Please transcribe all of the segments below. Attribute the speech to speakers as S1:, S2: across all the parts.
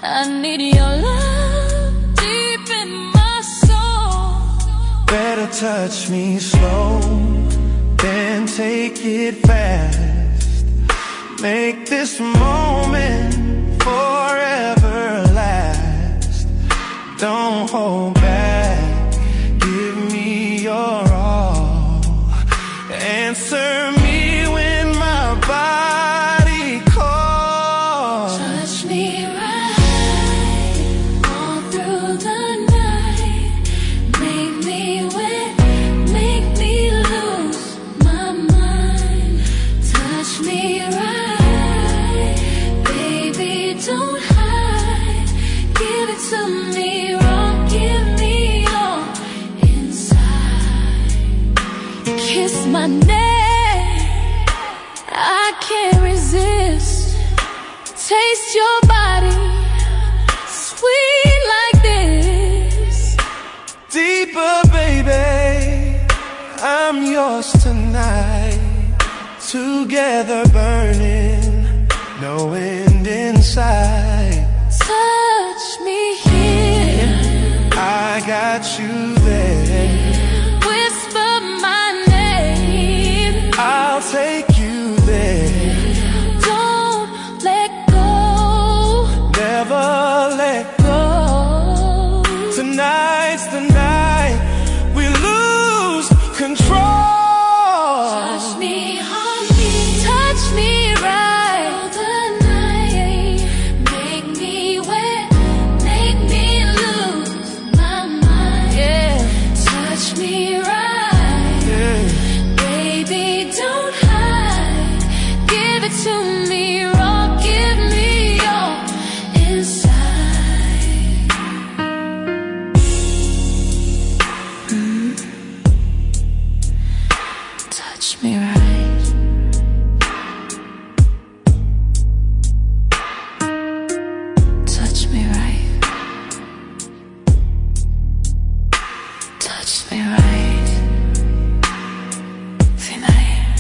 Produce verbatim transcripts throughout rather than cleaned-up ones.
S1: I need your love deep in my soul.
S2: Better touch me slow, then take it fast. Make this moment forever last. Don't hold back, give me your all. Answer me when my body calls.
S1: Touch me right all through the night. Make me wet, make me lose my mind. Touch me right, baby, don't hide. Give it to me raw, give me all inside. Kiss my neck, I can't resist. Taste your body, sweet like this.
S2: Deeper, baby, I'm yours tonight. Together burning, no end in sight.
S1: Touch me here,
S2: I got you there.
S1: whisper my name.
S2: I'll take you there.
S1: Don't let go,
S2: Never let
S1: go.
S2: Tonight's the night we lose control.
S1: Touch me, honey, touch me right all the night. Make me wet, make me lose my mind. Yeah, touch me right,
S2: Yeah.
S1: baby, don't hide. Give it to me raw, give me your inside. Mm. Touch me right. Touch me right. Touch me right. Tonight.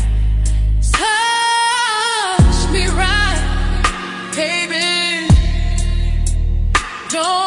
S1: Touch me right, baby. Don't